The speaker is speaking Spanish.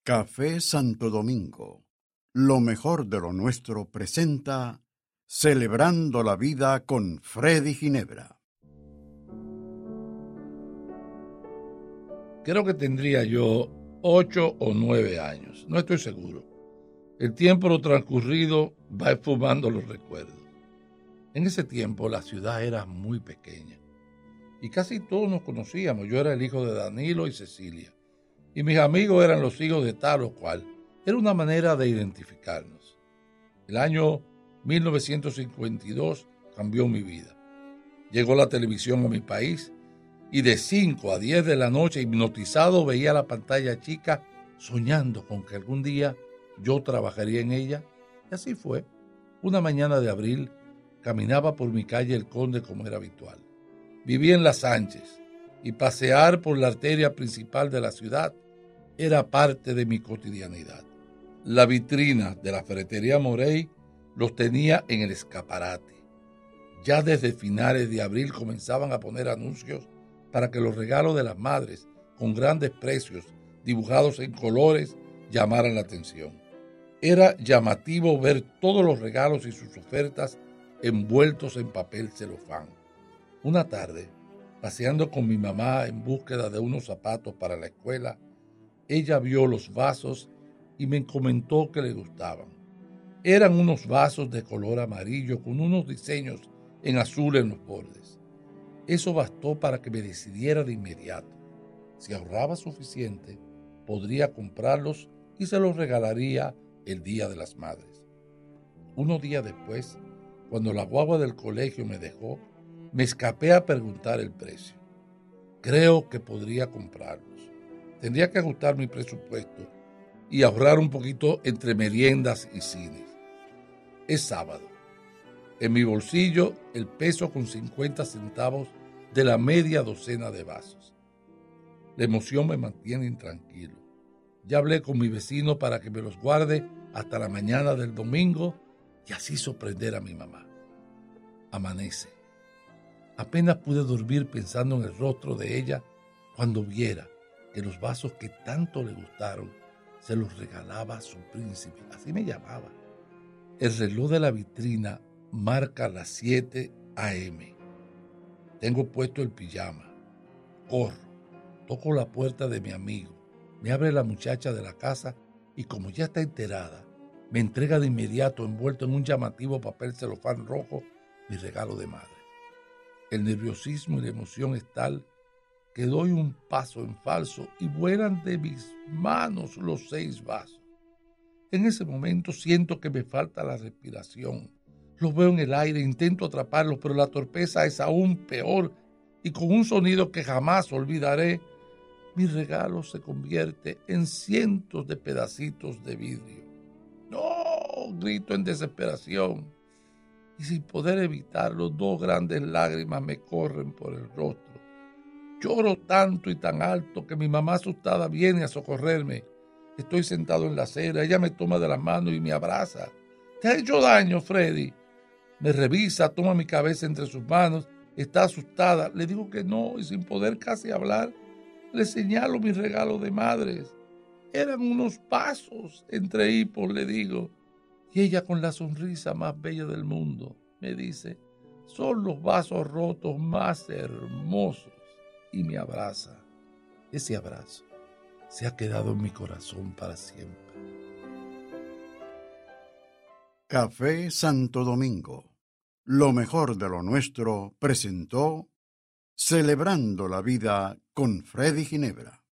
Café Santo Domingo, lo mejor de lo nuestro presenta Celebrando la Vida con Freddy Ginebra. Creo que tendría yo 8 o 9 años, no estoy seguro. El tiempo transcurrido va esfumando los recuerdos. En ese tiempo la ciudad era muy pequeña y casi todos nos conocíamos. Yo era el hijo de Danilo y Cecilia y mis amigos eran los hijos de tal o cual. Era una manera de identificarnos. El año 1952 cambió mi vida. Llegó la televisión a mi país y de 5 a 10 de la noche, hipnotizado, veía la pantalla chica, soñando con que algún día yo trabajaría en ella. Y así fue. Una mañana de abril, caminaba por mi calle El Conde como era habitual. Vivía en Las Sánchez y pasear por la arteria principal de la ciudad era parte de mi cotidianidad. La vitrina de la ferretería Morey los tenía en el escaparate. Ya desde finales de abril comenzaban a poner anuncios para que los regalos de las madres, con grandes precios, dibujados en colores, llamaran la atención. Era llamativo ver todos los regalos y sus ofertas envueltos en papel celofán. Una tarde, paseando con mi mamá en búsqueda de unos zapatos para la escuela, ella vio los vasos y me comentó que le gustaban. Eran unos vasos de color amarillo con unos diseños en azul en los bordes. Eso bastó para que me decidiera de inmediato. Si ahorraba suficiente, podría comprarlos y se los regalaría el Día de las Madres. Unos días después, cuando la guagua del colegio me dejó, me escapé a preguntar el precio. Creo que podría comprarlos. Tendría que ajustar mi presupuesto y ahorrar un poquito entre meriendas y cines. Es sábado. En mi bolsillo, el peso con 50 centavos de la media docena de vasos. La emoción me mantiene intranquilo. Ya hablé con mi vecino para que me los guarde hasta la mañana del domingo y así sorprender a mi mamá. Amanece. Apenas pude dormir pensando en el rostro de ella cuando viera que los vasos que tanto le gustaron se los regalaba a su príncipe. Así me llamaba. El reloj de la vitrina marca las 7 a.m. Tengo puesto el pijama. Corro. Toco la puerta de mi amigo. Me abre la muchacha de la casa y como ya está enterada, me entrega de inmediato envuelto en un llamativo papel celofán rojo mi regalo de madre. El nerviosismo y la emoción es tal que doy un paso en falso y vuelan de mis manos los 6 vasos. En ese momento siento que me falta la respiración. Los veo en el aire, intento atraparlos, pero la torpeza es aún peor y con un sonido que jamás olvidaré, mi regalo se convierte en cientos de pedacitos de vidrio. ¡No! Grito en desesperación y sin poder evitarlo, 2 grandes lágrimas me corren por el rostro. Lloro tanto y tan alto que mi mamá asustada viene a socorrerme. Estoy sentado en la acera, ella me toma de las manos y me abraza. ¿Te ha hecho daño, Freddy? Me revisa, toma mi cabeza entre sus manos, está asustada. Le digo que no y sin poder casi hablar, le señalo mi regalo de madres. Eran unos vasos entre hipos, le digo. Y ella con la sonrisa más bella del mundo me dice, son los vasos rotos más hermosos. Y me abraza. Ese abrazo se ha quedado en mi corazón para siempre. Café Santo Domingo, lo mejor de lo nuestro presentó Celebrando la Vida con Freddy Ginebra.